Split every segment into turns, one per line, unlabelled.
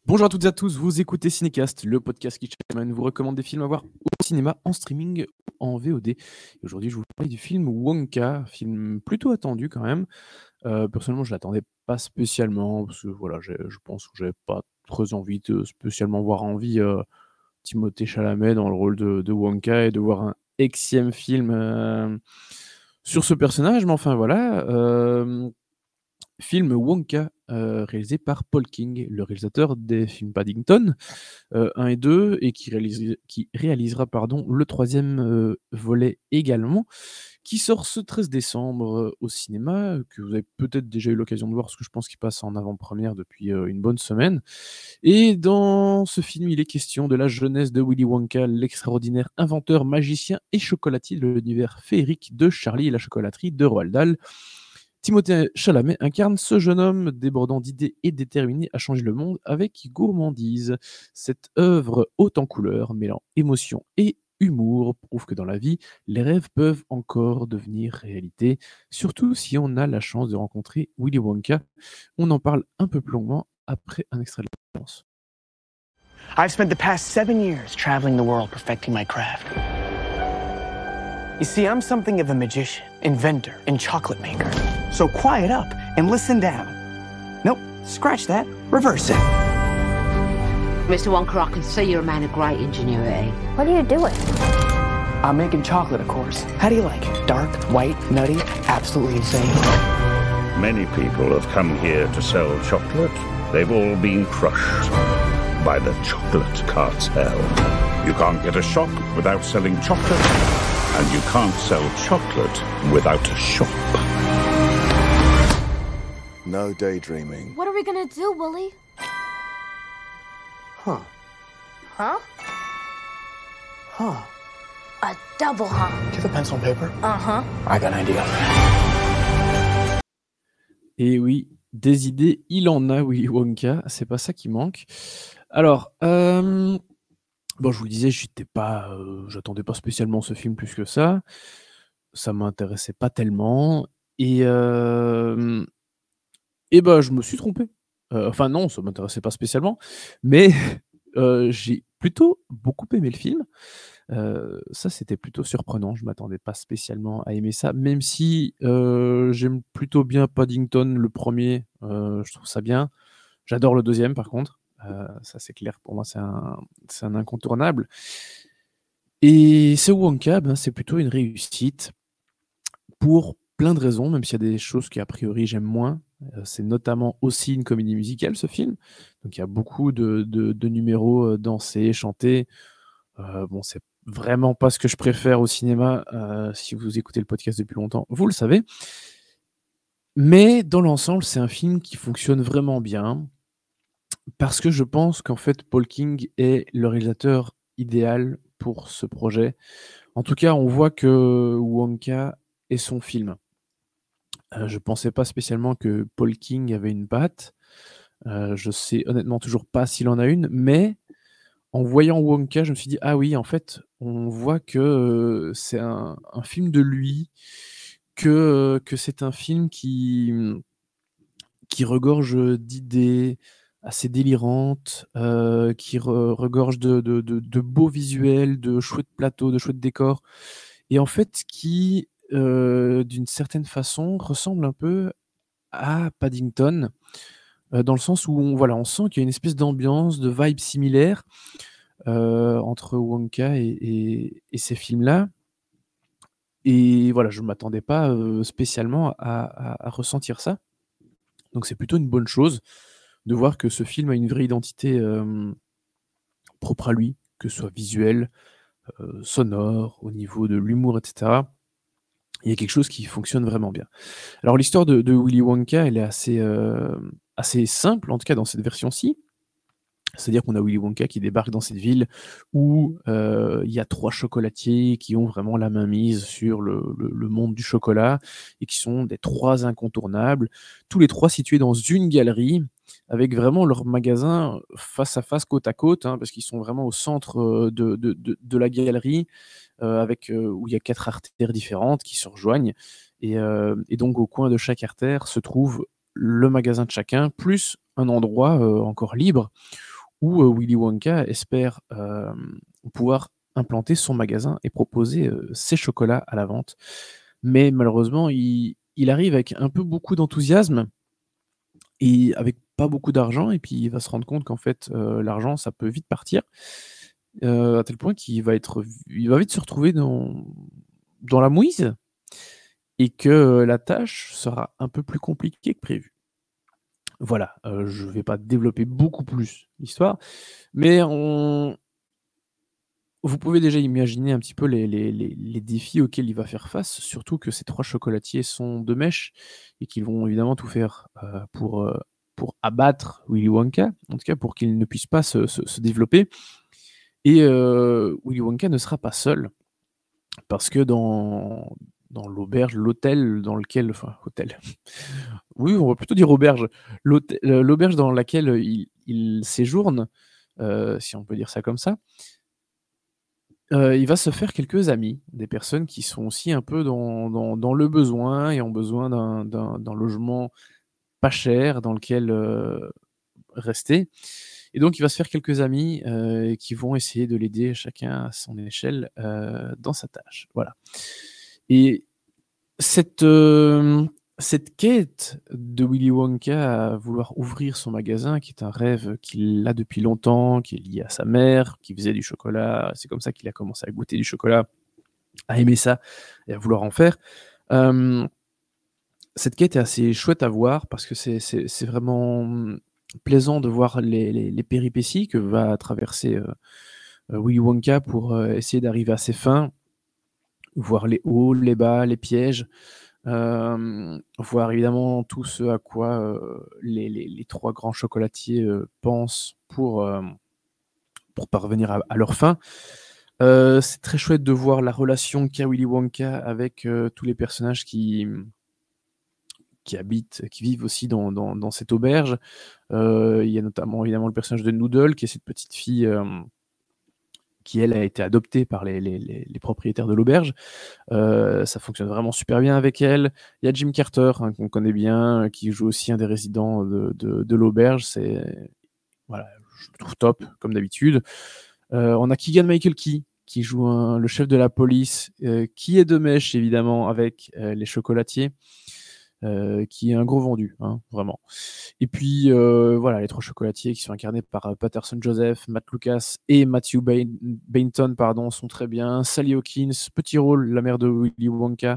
Bonjour à toutes et à tous, vous écoutez Cinécast, le podcast qui chaque semaine vous recommande des films à voir au cinéma, en streaming ou en VOD. Et aujourd'hui, je vous parle du film Wonka, film plutôt attendu quand même. Personnellement, je l'attendais pas spécialement, parce que voilà, je pense que j'avais pas très envie de spécialement voir Timothée Chalamet dans le rôle de Wonka et de voir un Xème film sur ce personnage. Mais enfin voilà, film Wonka, réalisé par Paul King, le réalisateur des films Paddington 1 et 2 et qui réalisera pardon, le troisième volet également, qui sort ce 13 décembre, au cinéma, que vous avez peut-être déjà eu l'occasion de voir parce que je pense qu'il passe en avant-première depuis, une bonne semaine. Et dans ce film, il est question de la jeunesse de Willy Wonka, l'extraordinaire inventeur, magicien et chocolatier de l'univers féerique de Charlie et la chocolaterie de Roald Dahl. Timothée Chalamet incarne ce jeune homme débordant d'idées et déterminé à changer le monde avec gourmandise. Cette œuvre haute en couleurs, mêlant émotion et humour, prouve que dans la vie, les rêves peuvent encore devenir réalité, surtout si on a la chance de rencontrer Willy Wonka. On en parle un peu plus longuement après un extrait de la séance.
I've spent the past 7 years traveling the world perfecting my craft. You see, I'm something of a magician, inventor, and chocolate maker. So quiet up and listen down. Nope, scratch that, reverse it.
Mr. Wonka, I can see you're a man of great ingenuity.
What are you doing?
I'm making chocolate, of course. How do you like it? Dark, white, nutty, absolutely insane.
Many people have come here to sell chocolate. They've all been crushed by the chocolate cartel. You can't get a shop without selling chocolate, and you can't sell chocolate without a shop.
No daydreaming.
What are we gonna do, Willie?
Huh.
Huh?
Huh.
A double huh?
Do you have a pencil and paper?
Uh-huh.
I got an idea.
Et oui, des idées, il en a, Willy Wonka, c'est pas ça qui manque. Alors, bon, je vous le disais, j'attendais pas spécialement ce film plus que ça. Ça m'intéressait pas tellement. Et bah, je me suis trompé. Enfin non, ça m'intéressait pas spécialement, mais j'ai plutôt beaucoup aimé le film. Ça, c'était plutôt surprenant. Je m'attendais pas spécialement à aimer ça, même si, j'aime plutôt bien Paddington, le premier. Je trouve ça bien. J'adore le deuxième, par contre. Ça, c'est clair. Pour moi, c'est un incontournable. Et ce Wonka, ben, c'est plutôt une réussite pour plein de raisons, même s'il y a des choses qui, a priori, j'aime moins. C'est notamment aussi une comédie musicale, ce film. Donc il y a beaucoup de numéros, dansés, chantés. Bon, c'est vraiment pas ce que je préfère au cinéma. Si vous écoutez le podcast depuis longtemps, vous le savez. Mais dans l'ensemble, c'est un film qui fonctionne vraiment bien parce que je pense qu'en fait, Paul King est le réalisateur idéal pour ce projet. En tout cas, on voit que Wonka est son film. Je pensais pas spécialement que Paul King avait une patte. Je sais honnêtement toujours pas s'il en a une, mais en voyant Wonka, je me suis dit: «Ah oui, en fait, on voit que, c'est un film de lui, que c'est un film qui regorge, d'idées assez délirantes, qui regorge de beaux visuels, de chouettes plateaux, de chouettes décors et en fait qui, d'une certaine façon, ressemble un peu à Paddington, dans le sens où on sent qu'il y a une espèce d'ambiance, de vibe similaire, entre Wonka et ces films-là et voilà, je ne m'attendais pas, spécialement à ressentir ça. Donc c'est plutôt une bonne chose de voir que ce film a une vraie identité, propre à lui, que ce soit visuel, sonore, au niveau de l'humour et cetera. Il y a quelque chose qui fonctionne vraiment bien. Alors l'histoire de Willy Wonka, elle est assez simple, en tout cas dans cette version-ci. C'est-à-dire qu'on a Willy Wonka qui débarque dans cette ville où, il y a 3 chocolatiers qui ont vraiment la main mise sur le monde du chocolat et qui sont des 3 incontournables. Tous les 3 situés dans une galerie avec vraiment leur magasin face à face, côte à côte, hein, parce qu'ils sont vraiment au centre, de la galerie, où il y a 4 artères différentes qui se rejoignent et donc au coin de chaque artère se trouve le magasin de chacun, plus un endroit, encore libre où Willy Wonka espère pouvoir implanter son magasin et proposer ses chocolats à la vente. Mais malheureusement, il arrive avec un peu beaucoup d'enthousiasme et avec pas beaucoup d'argent, et puis il va se rendre compte qu'en fait, l'argent, ça peut vite partir, à tel point il va vite se retrouver dans la mouise, et que la tâche sera un peu plus compliquée que prévu. Voilà, je vais pas développer beaucoup plus l'histoire, mais vous pouvez déjà imaginer un petit peu les défis auxquels il va faire face, surtout que ces 3 chocolatiers sont de mèche et qu'ils vont évidemment tout faire, pour abattre Willy Wonka, en tout cas pour qu'il ne puisse pas se développer, et Willy Wonka ne sera pas seul parce que dans l'auberge, l'hôtel dans lequel, enfin hôtel, oui, on va plutôt dire auberge, l'auberge dans laquelle il séjourne, si on peut dire ça comme ça, il va se faire quelques amis, des personnes qui sont aussi un peu dans le besoin et ont besoin d'un logement pas cher dans lequel, rester, et donc il va se faire quelques amis, qui vont essayer de l'aider chacun à son échelle, dans sa tâche. Voilà, et cette, cette quête de Willy Wonka à vouloir ouvrir son magasin, qui est un rêve qu'il a depuis longtemps, qui est lié à sa mère, qui faisait du chocolat. C'est comme ça qu'il a commencé à goûter du chocolat, à aimer ça et à vouloir en faire. Hem, Cette quête est assez chouette à voir parce que c'est vraiment, plaisant de voir les péripéties que va traverser, Willy Wonka pour, essayer d'arriver à ses fins, voir les hauts, les bas, les pièges. Voir évidemment tout ce à quoi, les 3 grands chocolatiers, pensent pour parvenir à leurs fins. C'est très chouette de voir la relation qu'a Willy Wonka avec, tous les personnages qui habitent, qui vivent aussi dans cette auberge. Il y a notamment évidemment le personnage de Noodle, qui est cette petite fille, qui elle a été adoptée par les propriétaires de l'auberge. Ça fonctionne vraiment super bien avec elle. Il y a Jim Carter, hein, qu'on connaît bien, qui joue aussi un des résidents de l'auberge. Voilà, je le trouve top, comme d'habitude. On a Keegan-Michael Key, qui joue le chef de la police, qui est de mèche, évidemment, avec les chocolatiers, qui est un gros vendu, hein, vraiment. Et puis, voilà, les 3 chocolatiers qui sont incarnés par Patterson Joseph, Matt Lucas et Matthew Bainton, pardon, sont très bien. Sally Hawkins, petit rôle, la mère de Willy Wonka,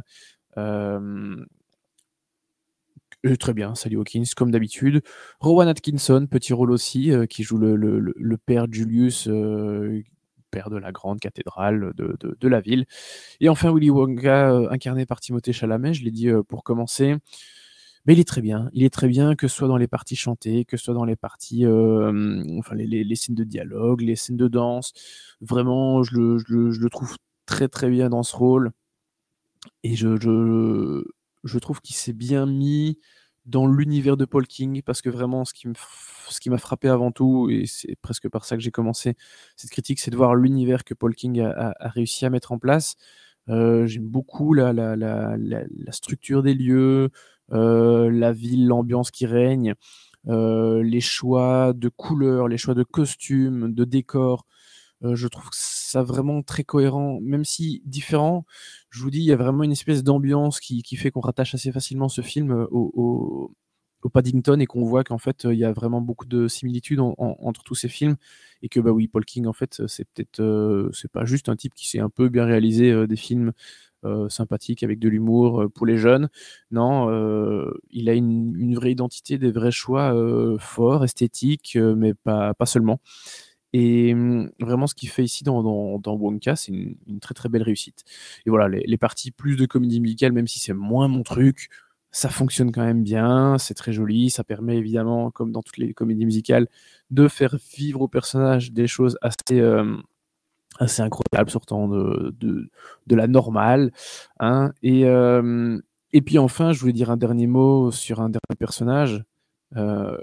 très bien, Sally Hawkins, comme d'habitude. Rowan Atkinson, petit rôle aussi, qui joue le père Julius, père de la grande cathédrale de la ville. Et enfin Willy Wonka, incarné par Timothée Chalamet, je l'ai dit, pour commencer. Mais il est très bien. Il est très bien, que ce soit dans les parties chantées, que ce soit dans les parties, enfin les scènes de dialogue, les scènes de danse. Vraiment, je le trouve très, très bien dans ce rôle, et je trouve qu'il s'est bien mis dans l'univers de Paul King, parce que vraiment ce qui m'a frappé avant tout, et c'est presque par ça que j'ai commencé cette critique, c'est de voir l'univers que Paul King a réussi à mettre en place. J'aime beaucoup la structure des lieux, la ville, l'ambiance qui règne, les choix de couleurs, les choix de costumes, de décors. Je trouve ça vraiment très cohérent, même si différent. Je vous dis, il y a vraiment une espèce d'ambiance qui fait qu'on rattache assez facilement ce film, au Paddington, et qu'on voit qu'en fait, il y a vraiment beaucoup de similitudes entre tous ces films, et que, bah, oui, Paul King, en fait, c'est peut-être, c'est pas juste un type qui sait un peu bien réaliser, des films, sympathiques avec de l'humour, pour les jeunes. Non, il a une vraie identité, des vrais choix, forts, esthétiques, mais pas seulement. Et vraiment ce qu'il fait ici dans Wonka, c'est une très, très belle réussite. Et voilà, les parties plus de comédie musicale, même si c'est moins mon truc, ça fonctionne quand même bien, c'est très joli, ça permet évidemment, comme dans toutes les comédies musicales, de faire vivre aux personnages des choses assez incroyables, sortant de la normale, hein. Et puis enfin, je voulais dire un dernier mot sur un dernier personnage, heu,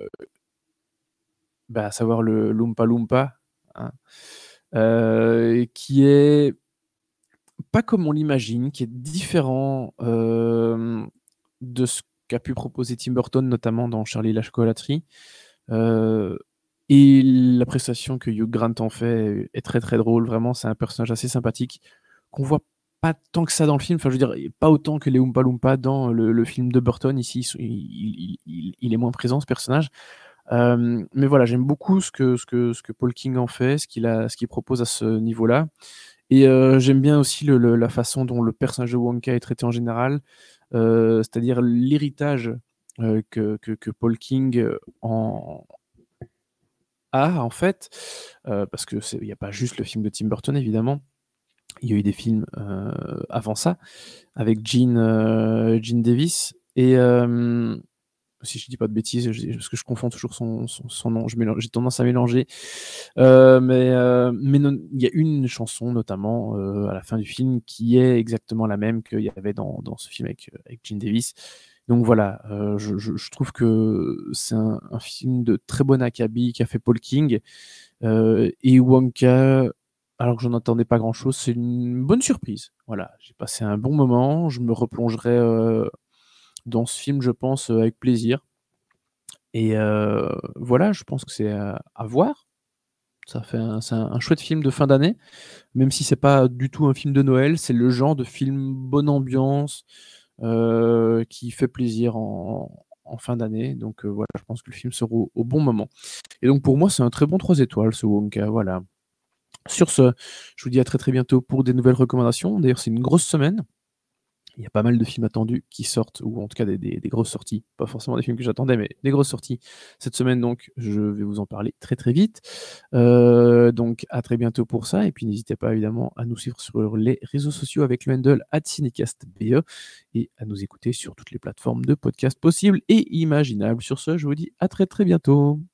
à savoir le Loompa Loompa, hein. Qui est pas comme on l'imagine, qui est différent, de ce qu'a pu proposer Tim Burton, notamment dans Charlie et la chocolaterie. Heu Et la prestation que Hugh Grant en fait est très très drôle, vraiment, c'est un personnage assez sympathique qu'on voit pas tant que ça dans le film, enfin je veux dire, pas autant que les Oompa Loompa dans le film de Burton, ici il est moins présent ce personnage. Mais voilà, j'aime beaucoup ce que Paul King en fait, ce qu'il propose à ce niveau-là. Et j'aime bien aussi la façon dont le personnage de Wonka est traité en général, c'est-à-dire l'héritage que Paul King a en fait, parce qu'il n'y a pas juste le film de Tim Burton évidemment, il y a eu des films avant ça, avec Gene Davis, et si je dis pas de bêtises, parce que je confonds toujours son nom, j'ai tendance à mélanger. Mais non, il y a une chanson notamment à la fin du film qui est exactement la même qu'il y avait dans ce film avec Gene Davis. Donc voilà, je trouve que c'est un film de très bon acabit qu'a fait Paul King. Et Wonka, alors que j'en attendais pas grand-chose, c'est une bonne surprise. Voilà, j'ai passé un bon moment, je me replongerai dans ce film, je pense, avec plaisir. Et voilà, je pense que c'est à voir. C'est un chouette film de fin d'année, même si c'est pas du tout un film de Noël, c'est le genre de film bonne ambiance, qui fait plaisir en fin d'année. Donc voilà, je pense que le film sera au bon moment. Et donc pour moi, c'est un très bon 3 étoiles ce Wonka, voilà. Sur ce, je vous dis à très, très bientôt pour des nouvelles recommandations. D'ailleurs, c'est une grosse semaine. Il y a pas mal de films attendus qui sortent, ou en tout cas des grosses sorties. Pas forcément des films que j'attendais, mais des grosses sorties cette semaine, donc je vais vous en parler très très vite. Donc à très bientôt pour ça, et puis n'hésitez pas évidemment à nous suivre sur les réseaux sociaux avec le handle @cinecastbe et à nous écouter sur toutes les plateformes de podcast possibles et imaginables. Sur ce, je vous dis à très très bientôt.